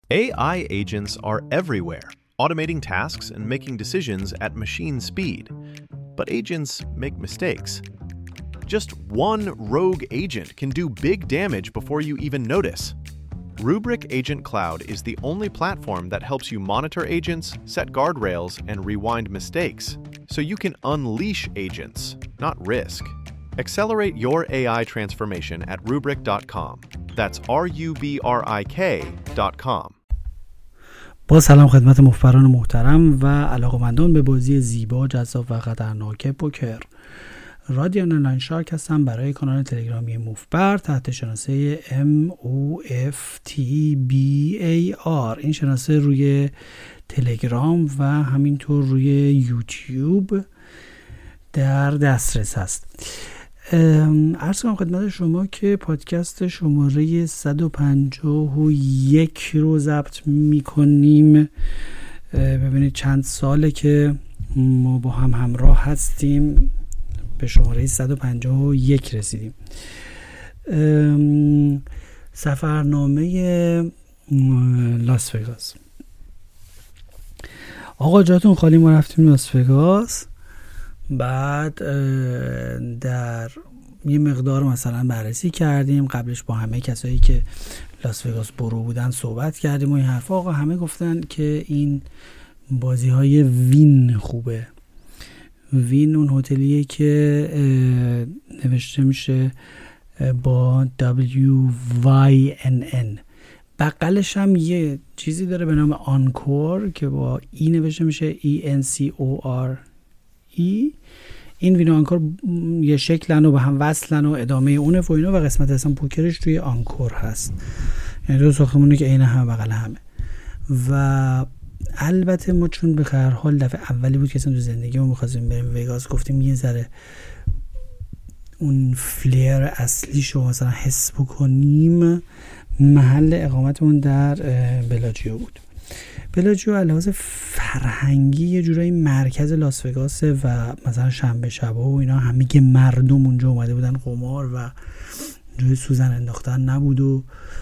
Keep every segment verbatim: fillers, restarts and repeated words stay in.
A I agents are everywhere, automating tasks and making decisions at machine speed. But agents make mistakes. Just one rogue agent can do big damage before you even notice. Rubrik Agent Cloud is the only platform that helps you monitor agents, set guardrails, and rewind mistakes, so you can unleash agents, not risk. Accelerate your A I transformation at rubrik dot com. That's R U B R I K dot com. با سلام خدمت مخبران محترم و علاقه‌مندان به بازی زیبا، جذاب و خطرناک پوکر. رادیان آنلاین شارک هستم برای کانال تلگرامی مخبر تحت شناسه ام او اف تی بی ای آر. این شناسه روی تلگرام و همینطور روی یوتیوب در دسترس هست. عرض کنم خدمت شما که پادکست شماره صد و پنجاه و یک رو ضبط میکنیم. ببینید چند ساله که ما با هم همراه هستیم، به شماره صد و پنجاه و یک رسیدیم. سفرنامه لاس وگاس. آقا جاتون خالی، ما رفتیم لاس وگاس. بعد در یه مقدار مثلا بررسی کردیم، قبلش با همه کسایی که لاس وگاس برو بودن صحبت کردیم و این حرفا. آقا همه گفتن که این بازی های وین خوبه. وین اون هتلیه که نوشته میشه با دبلیو وای ان ان. بغلش هم یه چیزی داره به نام آنکور که با ای نوشته میشه ای ان سی او آر ای. این وین و آنکور یه شکلن و به هم وصلن و ادامه اونه و اینا، و قسمت اصلا پوکرش توی آنکور هست، یعنی دو ساختمونه که عین هم بغل همه. و البته ما چون به هر حال دفعه اولی بود که اصلا تو زندگی ما می‌خواستیم بریم وگاس، گفتیم یه ذره اون فلیر اصلیشو مثلا حس بکنیم. محل اقامتمون در بلاجیو بود. بلاجیو علاوه فرهنگی یه جورایی مرکز لاس وگاسه و مثلا شنبه شبا و اینا همه که مردم اونجا اومده بودن قمار و جوی سوزن انداختن نبود و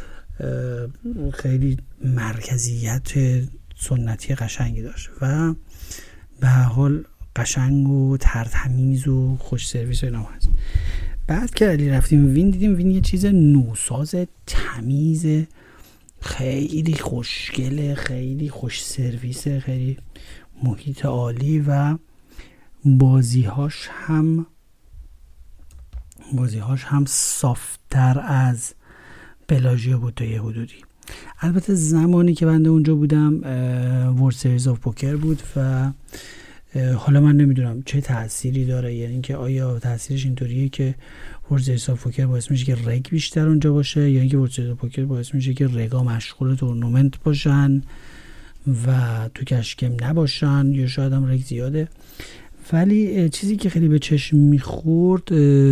خیلی مرکزیت سنتی قشنگی داشت و به هر حال قشنگ و ترتمیز و خوش سرویس و اینا هست. بعد که علی رفتیم وین، دیدیم وین یه چیز نوساز تمیز، خیلی خوشگله، خیلی خوش سرویسه، خیلی محیط عالی و بازیهاش هم بازیهاش هم صافتر از بلاژیو بود تا یه حدودی. البته زمانی که بنده اونجا بودم ورلد سریز آف پوکر بود و حالا من نمیدونم چه تأثیری داره، یعنی که آیا تأثیرش اینطوریه که ورلد سریز آف پوکر باعث میشه که رگ بیشتر اونجا باشه، یا اینکه ورلد سریز آف پوکر باعث میشه که رگا مشغول تورنمنت باشن و تو کشکم نباشن، یا شاید هم رگ زیاده. ولی چیزی که خیلی به چشم میخورد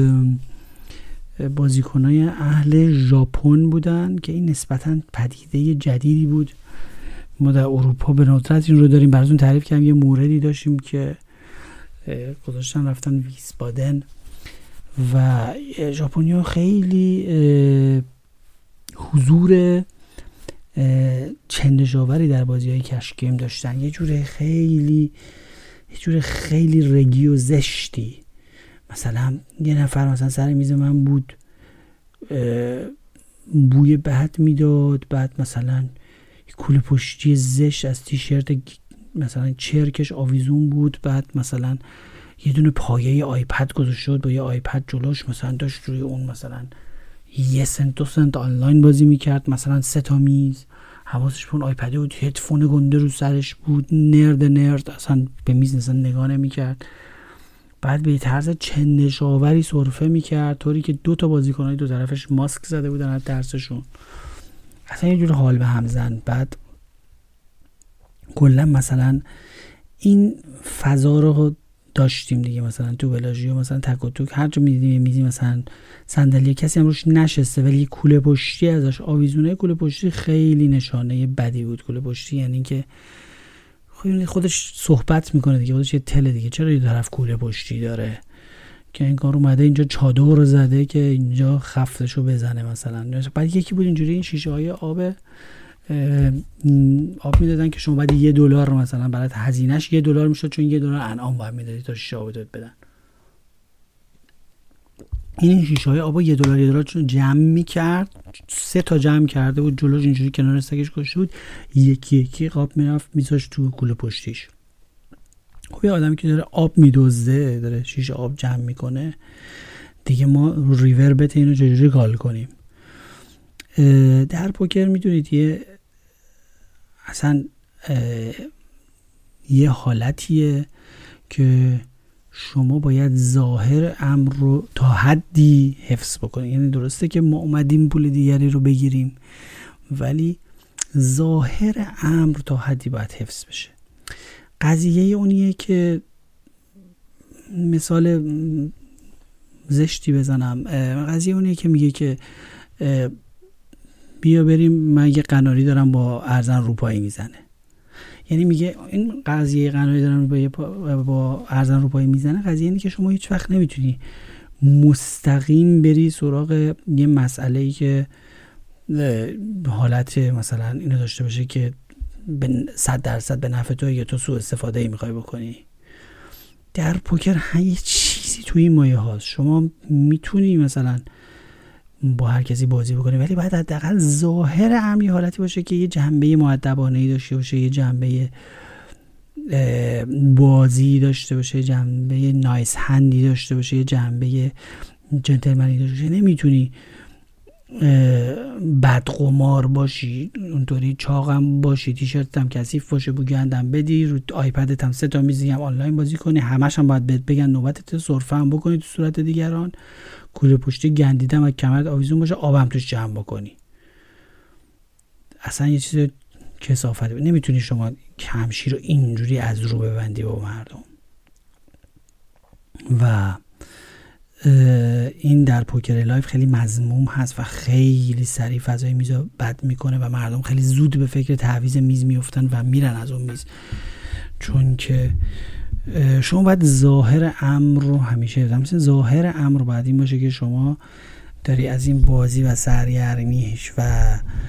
بازیکنای اهل ژاپن بودن که این نسبتاً پدیده جدیدی بود. ما در اروپا به ندرت این رو داریم. براتون تعریف کردم یه موردی داشتیم که گذاشتن رفتن ویسبادن و ژاپنی‌ها خیلی حضور چندشاوری در بازی‌های کش گیم داشتن، یه جوره خیلی یه جوره خیلی رگی و زشتی. مثلا یه نفر مثلا سر میز من بود، بوی بد میداد، بعد مثلا کوله پشتی زشت از تیشرت مثلا چرکش آویزون بود، بعد مثلا یه دونه پایه آیپد گذاشته بود با یه آیپد جلوش، مثلا داشت روی اون مثلا یه سنت دو سنت آنلاین بازی میکرد، مثلا سه تا میز، حواسش به اون آیپده بود، هدفون گنده رو سرش بود، نرد نرد اصلا به میز اصلا نگاه نمیکرد. بعد به طرز چندشاوری سرفه میکرد، طوری که دو تا بازیکنای دو طرفش ماسک زده بودن از درسشون، اصلا یه جور حال به هم زن. بعد کلا مثلا این فضا رو داشتیم دیگه، مثلا تو بلاژیو مثلا تک و توک هر جا میدیدیم میزی مثلا صندلی کسی هم روش نشسته ولی کوله پشتی ازش آویزونه. کوله پشتی خیلی نشانه بدی بود. کوله پشتی یعنی که خودش صحبت میکنه دیگه، خودش یه تله دیگه، چرا یه طرف کوله پشتی داره که این کار اومده اینجا چادر رو زده که اینجا خفتشو بزنه مثلا. بعد یکی بود اینجوری این شیشه های آب آب میدادن که شما باید یه دلار مثلا برای هزینهش یه دلار میشد، چون یه دلار انعام باید میدادی تا شیشه آب داد بدن. این شیشه های آب یه دلار یه دلار چون جمع میکرد، سه تا جمع کرده بود جلوش اینجوری کنار سگش گذاشته بود، یکی یکی آب میرفت میذاشت تو کوله پشتیش. خب یه آدمی که داره آب میدزده، داره شیشه آب جمع میکنه دیگه، ما رو ریور بت اینو چجوری کال کنیم؟ در پوکر میدونید یه اصلا یه حالتیه که شما باید ظاهر امر رو تا حدی حفظ بکنید. یعنی درسته که ما اومدیم پول دیگری رو بگیریم، ولی ظاهر امر تا حدی باید حفظ بشه. قضیه اونیه که مثال زشتی بزنم، قضیه اونیه که میگه که بیا بریم، من یه قناری دارم با ارزن روپایی میزنه. یعنی میگه این قضیه قناری دارم با با ارزن روپایی میزنه، قضیه اینه که شما هیچ وقت نمیتونی مستقیم بری سراغ یه مسئله‌ای که حالت مثلا اینو داشته باشه که به صد درصد به نفع تو یا تو سوء استفاده ای میخوای بکنی. در پوکر هر یه چیزی توی این مایه هاست. شما میتونی مثلا با هر کسی بازی بکنی، ولی باید حداقل ظاهر امر حالتی باشه که یه جنبه مؤدبانه‌ای داشته باشه، یه جنبه بازی داشته باشه، یه جنبه نایس هندی داشته باشه، یه جنبه جنتلمنی داشته باشه. نمیتونی بدقمار باشی، اونطوری چاقم باشی، تیشرتت هم کثیف باشه، بوگندم بدی، رو آیپدت هم سه تا میزی هم آنلاین بازی کنی، همش هم باید بهت بگن نوبتت، سرفه هم بکنی تو صورت دیگران، کوله پشتی گندیدم و کمرت آویزون باشه، آبم توش جمع بکنی. اصلا یه چیز کثافته. نمیتونی شما کمشی رو اینجوری از رو ببندی با مردم. و این در پوکر لایف خیلی مذموم هست و خیلی سریع فضای میز رو بد میکنه و مردم خیلی زود به فکر تعویض میز میفتن و میرن از اون میز، چون که شما باید ظاهر امر رو همیشه مثلا ظاهر امر رو باید این باشه که شما داری از این بازی و سرگرمیش و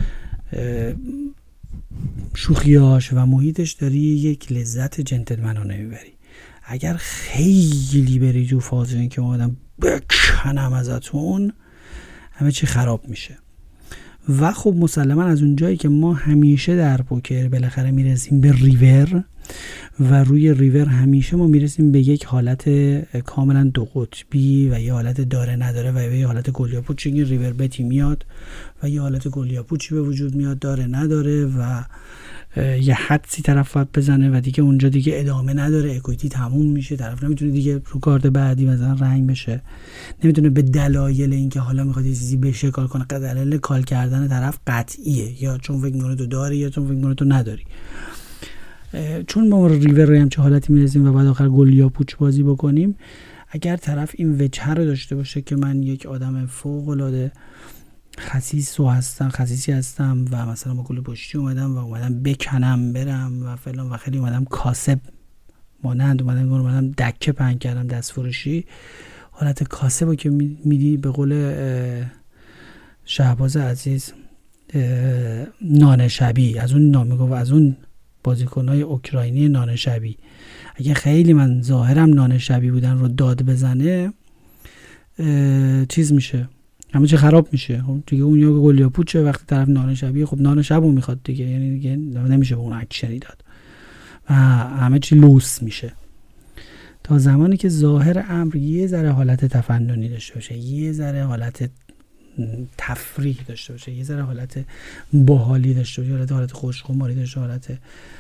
شوخیاش و محیطش داری یک لذت جنتلمنانه میبری. اگر خیلی بری تو فاز این که اومدم بکنم ازتون، همه چی خراب میشه. و خب مسلما از اون جایی که ما همیشه در پوکر بالاخره میرسیم به ریور و روی ریور همیشه ما میرسیم به یک حالت کاملا دو قطبی و یه حالت داره نداره و یه حالت گلیاپوچی. این ریور بتی میاد و یه حالت گلیاپوچی به وجود میاد، داره نداره و یه حدسی طرف باید بزنه و دیگه اونجا دیگه ادامه نداره، اکویتی تموم میشه، طرف نمیتونه دیگه رو کارت بعدی مثلا رنگ بشه، نمیتونه به دلایل اینکه حالا میخواد یه چیزی بشه کار کنه. دلایل کال کردن طرف قطعیه، یا چون فکر میکنه تو داری یا چون فکر میکنه تو نداری. چون ما ریور رو هم چه حالتی میرسیم و بعد آخر گل یا پوچ بازی بکنیم، اگر طرف این وجه رو داشته باشه که من یک آدم فوق العاده خسیس و هستم خسیسی هستم و مثلا با گل پشتی اومدم و اومدم بکنم برم و فلان و خیلی اومدم کاسب مانند اومدم اومدم دکه پهن کردم دست فروشی، حالت کاسب رو که میدی به قول شهباز عزیز نان شبی، از اون نام میگفت، از اون بازیکنای اوکراینی نان شبی. اگه خیلی من ظاهرم نان شبی بودن رو داد بزنه چیز میشه، همه چی خراب میشه. خب دیگه اون یا گلیا پوچه وقتی طرف نان شبیه، خب نان شبو میخواد دیگه، یعنی دیگه نمیشه به اون اکشنی داد و همه چی لوس میشه. تا زمانی که ظاهر امر یه ذره حالت تفننی داشته باشه، یه ذره حالت تفریح داشته باشه، یه ذره حالت باحالی داشته باشه، حالت حالت خوشخماری داشته، حالت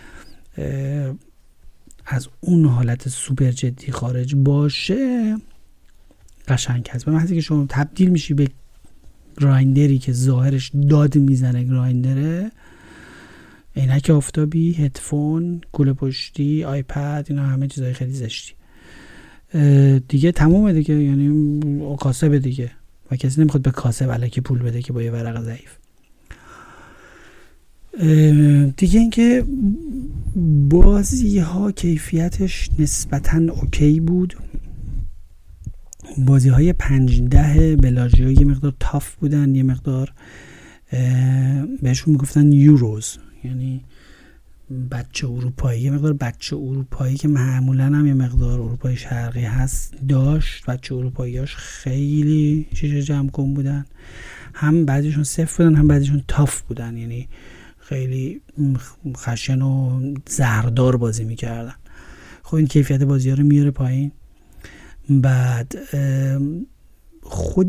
از اون حالت سوپر جدی خارج باشه، قشنگ هست. به محضی که شما تبدیل میشی به گرایندری که ظاهرش داد میزنه، گرایندره، عینک آفتابی، هدفون، کوله پشتی، آیپد، اینا همه چیزای خیلی زشتی دیگه، تمومه دیگه، یعنی کاسب دیگه و کسی نمیخواد به کاسب الکی پول بده که با یه ورق ضعیف. دیگه اینکه بازی ها کیفیتش نسبتاً اوکی بود، بازی های پنج ده بلاژیو یه مقدار تاف بودن، یه مقدار بهشون میگفتن یوروز، یعنی بچه اروپایی. یه مقدار بچه اروپایی که معمولا هم یه مقدار اروپای شرقی هست داشت. بچه اروپاییاش خیلی شیشه جمع کن بودن، هم بعضیشون صفر بودن هم بعضیشون تاف بودن، یعنی خیلی خشن و زهردار بازی میکردن. خب این کیفیت بازی ها رو میاره پایین. بعد خود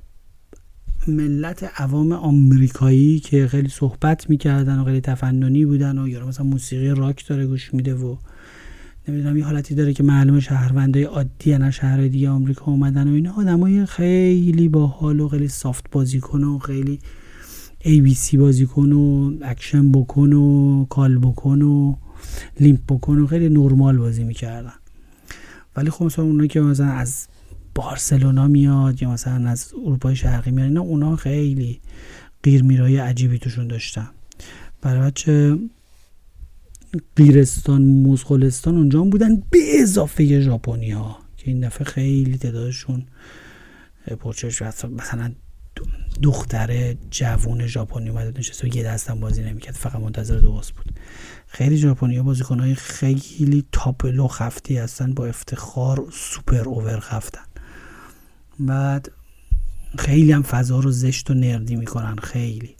ملت عوام آمریکایی که خیلی صحبت میکردن و خیلی تفننی بودن و یا مثلا موسیقی راک داره گوش میده و نمیدونم یه حالتی داره که معلومه شهروندای عادی نه شهرهای دیگه آمریکا اومدن و اینا، آدمای خیلی باحال و خیلی سافت بازی کنه و خیلی ای بی سی بازی کن و اکشن بکن و کال بکن و لیمپ بکن و خیلی نرمال بازی میکردن. ولی خب مثلا اونایی که مثلا از بارسلونا میاد یا مثلا از اروپای شرقی میاد، اینا اونا خیلی قیرمیرای عجیبی توشون داشتن. برای بچه قیرستان موزغلستان اونجا هم بودن به اضافه ژاپنی ها که این دفعه خیلی تعدادشون پرچش. مثلا دختر جوون ژاپنی اومد نشست و یه دستم بازی نمیکرد، فقط منتظر درست بود. خیلی ژاپنی‌ها بازیکن‌های خیلی تاپ لو خفتی هستن، با افتخار سوپر اوور خفتن. بعد خیلی هم فضا رو زشت و نردی میکنن خیلی.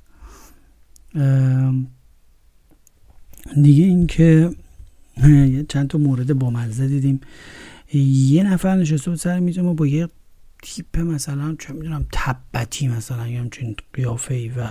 دیگه این که چند تا مورد بامزه دیدیم. یه نفر نشسته بود سر میز ما با یه تیپ مثلا چه میدونم تبتی مثلا یا همچین قیافه‌ای و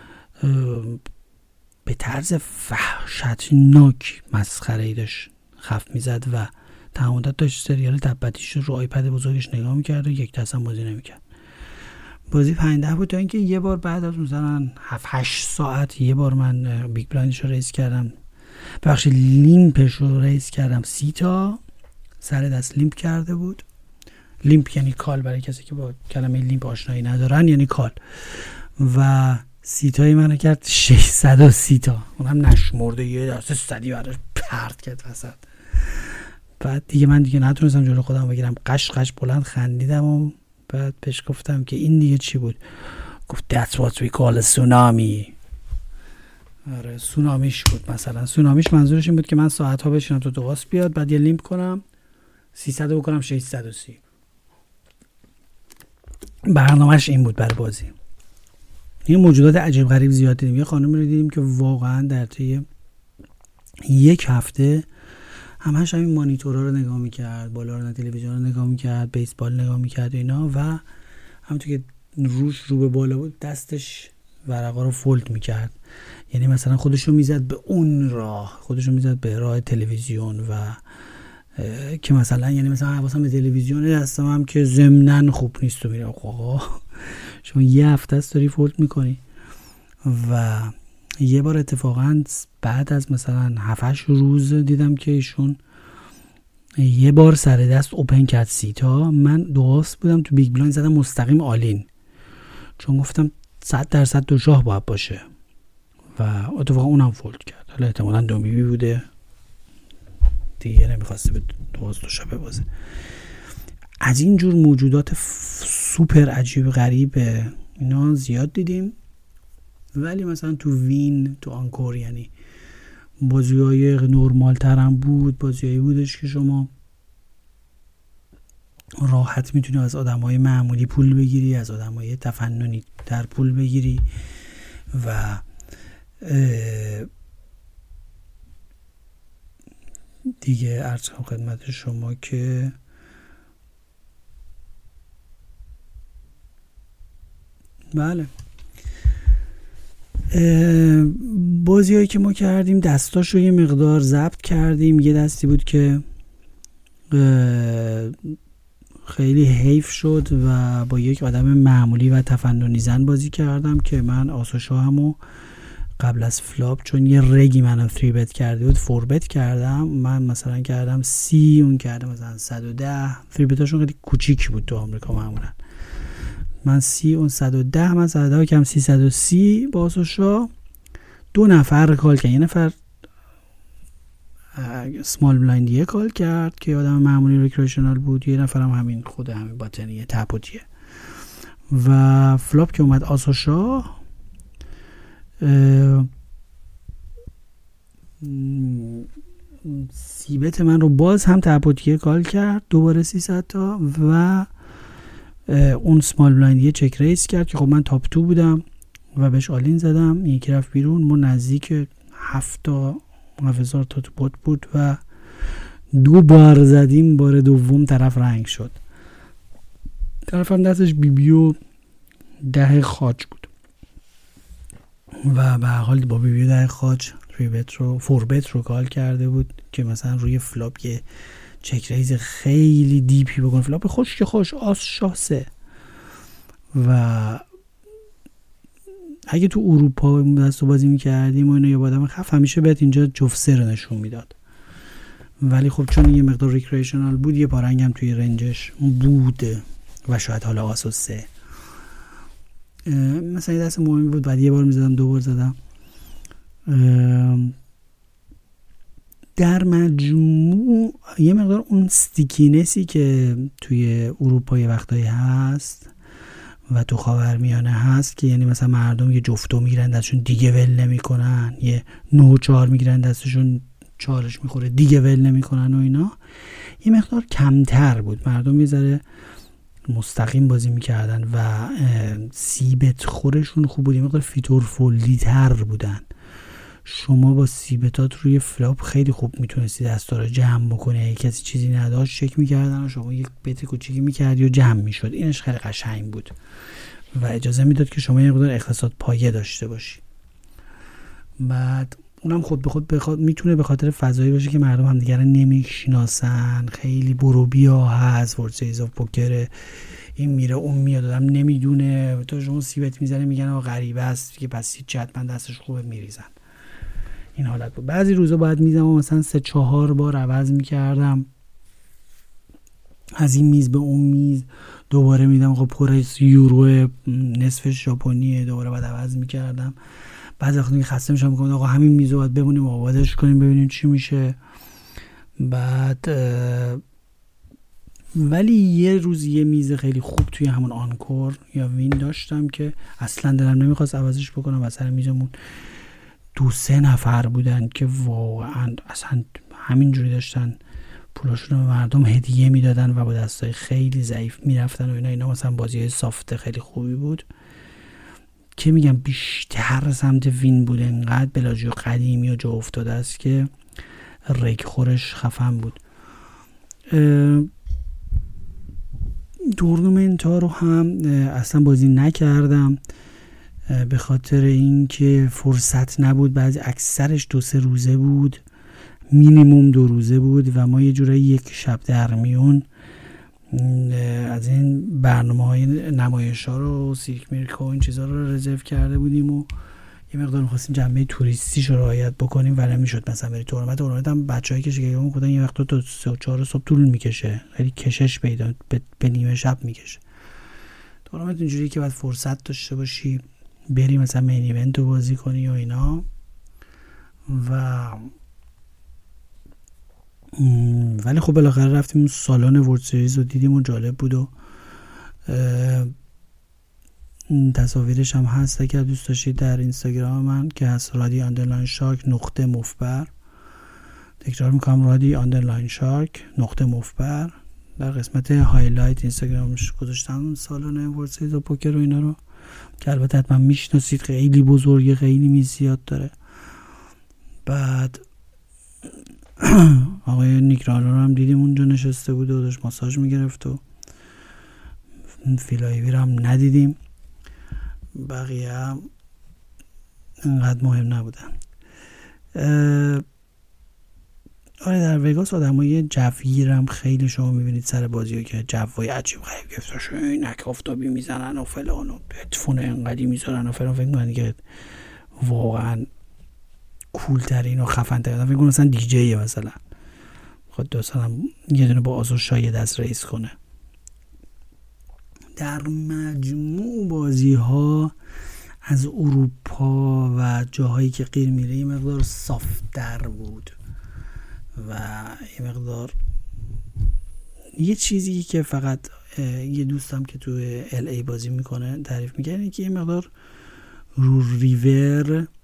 به طرز وحشتناک مسخره‌ای داشت خف میزد و تمامت داشت سریال تبتیش رو آیپد بزرگش نگاه میکرد و یک دست هم بازی نمیکرد. بازی پنج ده بود تا اینکه یه بار بعد از مثلا هفت هشت ساعت یه بار من بیگ بلایندش رو ریز کردم، بخش لیمپش رو ریز کردم سی تا سر دست لیمپ کرده بود. لیمپ یعنی کال، برای کسی که با کلمه لیمپ آشنایی ندارن یعنی کال. و سیتای منو کرد ششصد و سی تا، اونم نشمرده، یه دسته صدی براش پرت کرد وسط. بعد دیگه من دیگه نتونستم جلو خودم بگیرم، قش قش بلند خندیدم و بعد پیش گفتم که این دیگه چی بود؟ گفت that's what we call a tsunami. آره سونامیش بود مثلا. سونامیش منظورش این بود که من ساعت ها بشینم تو دوغاس بیاد، بعد یه لیمپ کنم سیصد بکنم ششصد و سی. برنامهش این بود برای بازی. یه موجودات عجیب غریب زیاد دیدیم. یه خانم رو دیدیم که واقعا در طی یک هفته همش همین مانیتورها رو نگاه میکرد، بالا رو تلویزیون رو نگاه میکرد، بیسبال نگاه میکرد اینا، و همونطور که روش رو به بالا بود دستش ورقا رو فولد میکرد. یعنی مثلا خودش رو میزد به اون راه، خودش رو میزد به راه تلویزیون و که مثلا یعنی مثلا حواسم به تلویزیون دستم هم که ضمناً خوب نیست و میره آقا شما یه هفته است داری فولد میکنی. و یه بار اتفاقا بعد از مثلا هفت هشت روز دیدم که ایشون یه بار سر دست اوپن کرد سیتا. من دوست بودم تو بیگ بلایند زدم مستقیم آلین، چون گفتم صد درصد دو شاه باید باشه و اتفاقا اونم فولد کرد. حالا احتمالاً دو بی بی بوده دیگه، نمیخواسته به دوست دو شاه ببازه. از این جور موجودات سوپر عجیب غریب اینا زیاد دیدیم. ولی مثلا تو وین، تو آنکور، یعنی بازی‌های نرمال تر هم بود، بازی‌هایی بودش که شما راحت میتونی از آدم‌های معمولی پول بگیری، از آدم‌های تفننی تر پول بگیری. و دیگه عرض کنم خدمت شما که بله بازی هایی که ما کردیم دستاش رو یه مقدار ضبط کردیم. یه دستی بود که خیلی حیف شد و با یک آدم معمولی و تفننی زن بازی کردم که من آسوشاهمو قبل از فلاپ چون یه رگی منو فری بت کرده بود فور بت کردم. من مثلا کردم سی، اون کرده مثلا صد و ده. فری بتاشون خیلی کوچیک بود تو آمریکا معمولا. من سی، اون صد و ده، من صد و ده کم سیصد و سی با آسوشا. دو نفر کال کرد، یه نفر سمال بلایندیه کال کرد که آدم معمولی ریکریشنال بود، یه نفر هم همین خود همین باتنیه تپوتیه. و فلاپ که اومد آسوشا سیبت من رو باز هم تپوتیه کال کرد دوباره سیصد تا و اون سمال بلایندیه چک ریس کرد که خب من تاپ تو بودم و بهش آلین زدم، یکی رفت بیرون. ما نزدیک هفت تا هزار تا تو بوت بود و دو بار زدیم، بار دوم طرف رنگ شد. طرف هم دستش بی بی و ده خاج بود و به هر حال با بی بی و ده خاج تری بت رو فور بت رو کال کرده بود که مثلا روی فلاپ یه چک ریز خیلی دیپی بکن، فلاپ خوش که خوش آس شاه سه. و اگه تو اروپا دست بازی میکردیم و اینو یه بادم خف همیشه بهت اینجا جفت سه رو نشون میداد، ولی خب چون یه مقدار ریکریشنال بود یه پارنگ هم توی رنجش بود و شاید حالا آس و سه مثلا یه دست مهمی بود. بعد یه بار میزدم دو بار زدم. در مجموع یه مقدار اون ستیکینسی که توی اروپا یه وقتایی هست و تو خاورمیانه هست که یعنی مثلا مردم یه جفتو میگیرن دستشون دیگه ول نمی کنن، یه نو چار میگیرن دستشون چارش میخوره دیگه ول نمی کنن و اینا، یه مقدار کمتر بود. مردم یه ذره مستقیم بازی میکردن و سیبت خورشون خوب بود، یه مقدار فیتور فولی تر بودن. شما با سیبتات روی فلاپ خیلی خوب میتونستی دستا رو جمع بکنی، اگه کسی چیزی نداشت چک میکردن و شما یک بت کوچیکی میکردی و جمع میشد. اینش خیلی قشنگ بود و اجازه میداد که شما یه مقدار اقتصاد پایه داشته باشی. بعد اونم خود به خود بخواد میتونه به خاطر فضایی باشه که مردم هم دیگه رو نمیشناسن، خیلی برو بیا هست، ورد سیریز آف پوکر، این میره اون میاد، آدم نمیدونه، تو شما سیبت میزنه میگن آقا غریبه است که پس هیچ حتما دستش خوبه میریزن. این حالت بود. بعضی روزا باید میزم و مثلا سه چهار بار عوض میکردم، از این میز به اون میز دوباره میدم، خب پر یورو نصف ژاپنیه، دوباره بعد عوض میکردم. بعضی وقتا خسته میشم میگم آقا همین میز رو باید بمونیم آبادش کنیم ببینیم چی میشه. بعد ولی یه روز یه میز خیلی خوب توی همون آنکور یا وین داشتم که اصلا دلم نمیخواست عوضش بکنم و سر میزمون دو سه نفر بودن که واقعا اصلا همینجوری داشتن پولاشون رو به مردم هدیه میدادن و با دستای خیلی ضعیف میرفتن و اینا. اینا مثلا بازی سافت خیلی خوبی بود که میگم بیشتر سمت وین بود، انقدر بلاجیو قدیمی و جا افتاده است که ریک خورش خفن بود. تورنمنت ها رو هم اصلا بازی نکردم به خاطر اینکه فرصت نبود، بعضی اکثرش دو سه روزه بود، مینیموم دو روزه بود و ما یه جورایی یک شب در میون از این برنامه های نمایش ها رو سیرک میرک و این چیزها رو رزرو کرده بودیم و یه مقدار می‌خواستیم جنبه توریستیش رو رعایت بکنیم و نمیشد مثلا بری تورنمنت. تورنمنت هم بچه‌ای که شگفت می‌کنن یه وقتا تا سه و چهار صبح طول میکشه، خیلی کشش پیدا به, به نیمه شب میکشه. تورنمنت اینجوریه که باید فرصت داشته باشی بری مثلا مین ایونت رو بازی کنی و اینا. و ولی خب بالاخره رفتیم سالن ورلد سریز رو دیدیم و جالب بود و تصاویرش هم هست اگر دوست داشتید در اینستاگرام من که هست رادی آندرلاین شارک نقطه مفبر. تکرار میکنم رادی آندرلاین شارک نقطه مفبر. در قسمت هایلایت اینستاگرامش گذاشتم سالن ورلد سریز و پوکر و اینا رو که البته حتما میشناسید، خیلی بزرگه، خیلی میز زیاد داره. بعد آقای نیکرانو رو هم دیدیم اونجا نشسته بود و داشت ماساژ میگرفت و فیلایوی رو هم ندیدیم، بقیه هم انقدر مهم نبودن. آره در وگاس آدم های جوگیر هم خیلی شما میبینید سر بازی ها که جوای عجیب غریب گفتاشو اینک آفتابی میزنن و فلان و هدفون انقدی میذارن و فلان، فکر میکنن که واقعا کول ترین و خفن ترین، فکر کنم مثلا دیجیه مثلا خود دوستان یه دونه با آزو شای دست ریس کنه. در مجموع بازی ها از اروپا و جاهایی که غیر میره یه مقدار صافتر بود و یه مقدار یه چیزی که فقط یه دوستم که تو ال ای بازی میکنه تعریف میکنه که یه مقدار رو ریور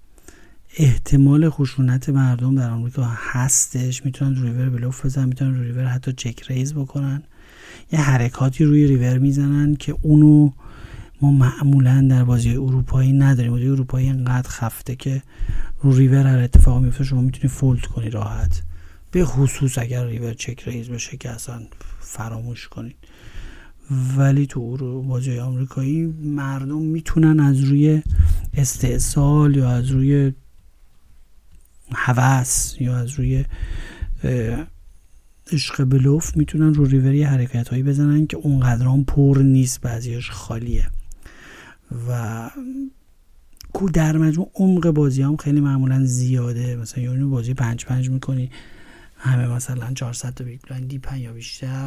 احتمال خشونت مردم در آمریکا هستش، میتونن روی ریور بلوف بزنن، میتونن روی ریور حتی چک ریز بکنن، یه حرکاتی روی ریور میزنن که اونو ما معمولا در بازی اروپایی نداریم. بازی اروپایی اینقدر خفته که رو ریور هر اتفاقی میفته شما میتونی فولد کنی راحت، به خصوص اگر ریور چک ریز بشه که اصلا فراموش کنید. ولی تو بازی آمریکایی مردم میتونن از روی استحصال یا از روی هوس یا از روی عشق بلوف میتونن رو ریور یه حرکت هایی بزنن که اونقدران پر نیست، بعضیش خالیه. و در مجموع عمق بازی هم خیلی معمولا زیاده، مثلا یعنی بازی پنج پنج میکنی همه مثلا چهارصد تا بیگ بلایند دیپن یا بیشتر،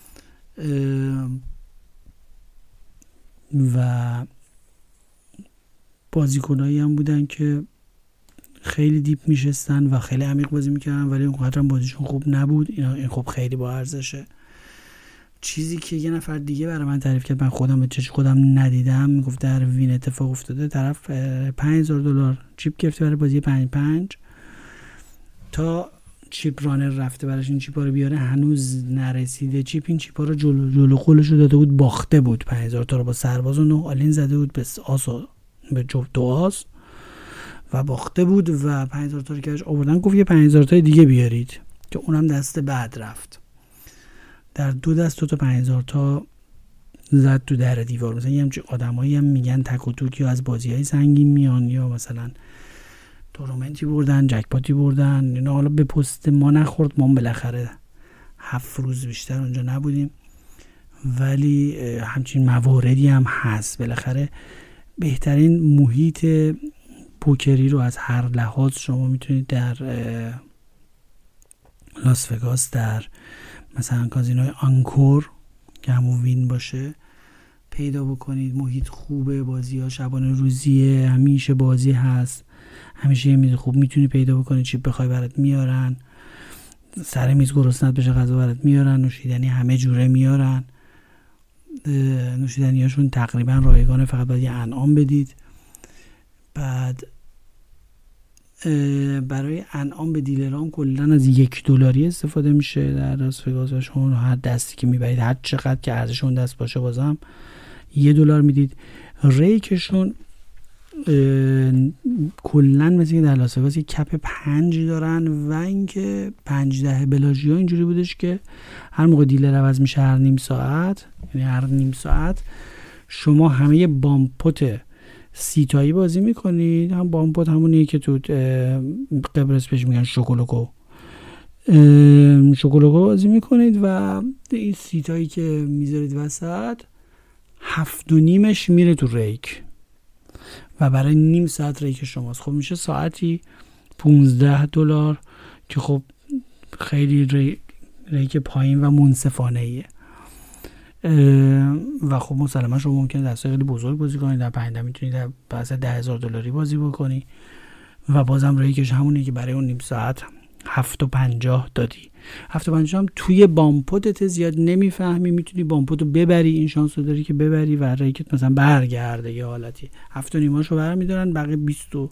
و بازیکنایی هم بودن که خیلی دیپ میشستن و خیلی عمیق بازی میکردن، ولی اونقدر هم بازیشون خوب نبود. اینا این خب خیلی با ارزشه. چیزی که یه نفر دیگه برای من تعریف کرد، من خودم به چشم خودم ندیدم، میگفت در وین اتفاق افتاده، طرف پنج هزار دلار چیپ گرفته برای بازی پنج پنج، تا چیپ رانر رفته براش این چیپا رو بیاره، هنوز نرسیده چیپ این چیپا رو جلو جلو قولش رو داده بود، باخته بود پنج هزار تا رو با سرباز و نه آلین زده بود به آس و به جفت دو آس و باخته بود و پنج هزار تا رو کش آوردن. گفت یه پنج هزار تا دیگه بیارید که اونم دست بعد رفت. در دو دست دو تا پنج هزار تا زد تو در دیوار. مثلا یه همچین آدمایی هم میگن تک و توک یا از بازی‌های سنگین میان یا مثلا تورنمنتی بردن، جکپاتی بردن، اینا حالا به پست ما نخورد، ما بالاخره هفت روز بیشتر اونجا نبودیم، ولی همچین مواردی هم هست. بالاخره بهترین محیط پوکری رو از هر لحاظ شما میتونید در لاس وگاس، در مثلا کازینوی آنکور که همون وین باشه، پیدا بکنید. محیط خوبه، بازی ها شبانه روزیه، همیشه بازی هست، همیشه یه میز خوب میتونی پیدا بکنی، چی بخوای برات میارن، سر میز گرسنت بشه غذا برات میارن، نوشیدنی همه جوره میارن، نوشیدنی هاشون تقریبا رایگانه، فقط باید یه انعام بدید. بعد برای انعام به دیلران کلا از یک دلاری استفاده میشه در لاس وگاس و شما هر دستی که میبرید هر چقدر که ارزش اون دست باشه بازم یه دلار میدید. ریکشون کلا مثل که در لاس وگاس یک کپ پنج دارن و اینکه پنج ده بلاژیا اینجوری بودش که هر موقع دیلر عوض میشه هر نیم ساعت، یعنی هر نیم ساعت شما همه بامپوت سیتایی بازی میکنید. هم بامپوت همونیه که تو قبرس بهش میگن شوکولوکو، شوکولوکو بازی میکنید و این سیتایی که میذارید وسط هفت و نیمش میره تو ریک و برای نیم ساعت ریک شماست. خب میشه ساعتی پونزده دلار که خب خیلی ریک, ریک پایین و منصفانه ایه. و خب مسلما شما ممکنه دسته خیلی بزرگ بازی کنید، در پنج میتونید در بحث ده هزار دلاری بازی بکنی و بازم ریکش همونه که برای اون نیم ساعت هفت و پنجاه دادی. هفت و پنجاه هم توی بامپوتت زیاد نمیفهمی، میتونی بامپوتو ببری، این شانس رو داری که ببری و ریکت مثلا برگرده یه حالتی. هفت و نیماشو برمیدارن، بقیه بیست و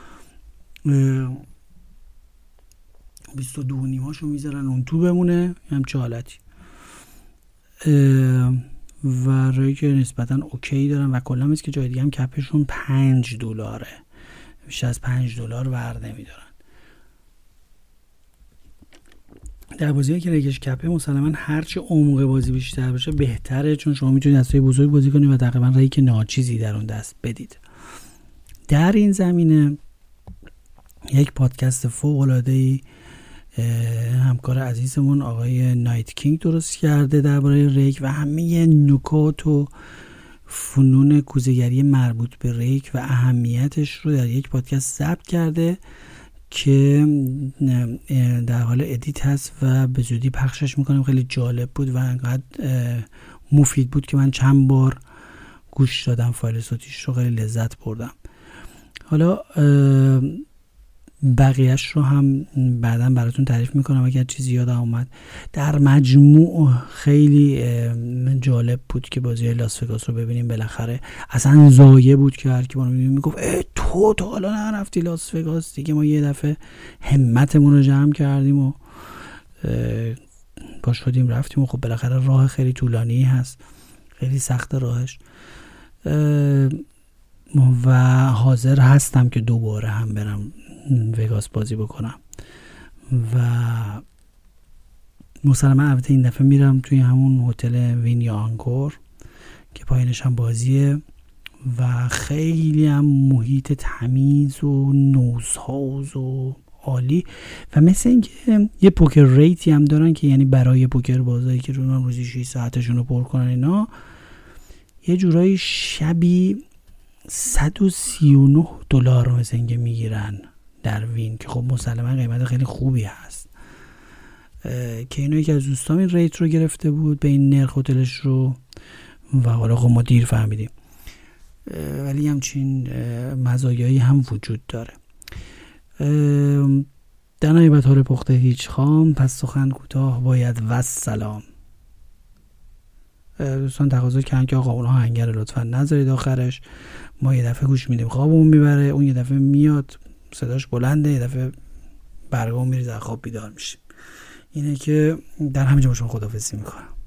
بیست و دو نیماشو میذارن اون تو بمونه، همچه حالتی. و ریک نسبتا اوکی دارن و کلا مثل که جای دیگه هم کپشون پنج دلاره، بیشتر از پنج دلار ور نمیدارن. در بازی که ریکش کپه مسلما هرچی عمق بازی بیشتر بشه بهتره، چون شما میتونید دستای بزرگ بازی کنید و تقریبا ریک ناچیزی در اون دست بدید. در این زمینه یک پادکست فوق العاده همکار عزیزمون آقای نایت کینگ درست کرده درباره ریک و همه نکات و فنون کوزه‌گری مربوط به ریک و اهمیتش رو در یک پادکست ضبط کرده که در حال ادیت هست و به زودی پخشش میکنم. خیلی جالب بود و انقدر مفید بود که من چند بار گوش دادم فایل صوتیش رو، خیلی لذت بردم. حالا بقیهش رو هم بعداً براتون تعریف میکنم اگر چیزی یادم اومد. در مجموع خیلی جالب بود که بازی لاس وگاس رو ببینیم. بالاخره اصلا زایه بود که هر کی ما رو می‌بینه میگفت ای تو تا حالا نرفتی لاس وگاس دیگه. ما یه دفعه همتمون رو جمع کردیم و پا شدیم رفتیم و خب بالاخره راه خیلی طولانی هست، خیلی سخت راهش و حاضر هستم که دوباره هم برم وگاس بازی بکنم و مسلما البته این دفعه میرم توی همون هتل وین یا آنکور که پایینش هم بازیه و خیلی هم محیط تمیز و نوزهاوز و عالی و مثل اینکه یه پوکر ریتی هم دارن که یعنی برای پوکر بازایی که رونا روزی شش ساعتشون رو پر کنن اینا یه جورایی شبی صد و سی و نه دلار رو مثل اینکه میگیرن در وین که خب مسلما قیمت خیلی خوبی هست که اینو یکی از دوستام این ریت رو گرفته بود به این نرخ هتلش رو و حالا خب ما دیر فهمیدیم ولی همچین مزایایی هم وجود داره. در نهایت حال پخته هیچ خام، پس سخن کوتاه باید و سلام. دوستان تقاضا کردن که آقا اونها هنگر لطفا نذارید آخرش، ما یه دفعه گوش میدیم خوابمون میبره، اون یه دفعه میاد صداش بلنده، یه دفعه برگامون میریزه خواب بیدار میشیم. اینه که در همینجا با شما خداحافظی میکنم.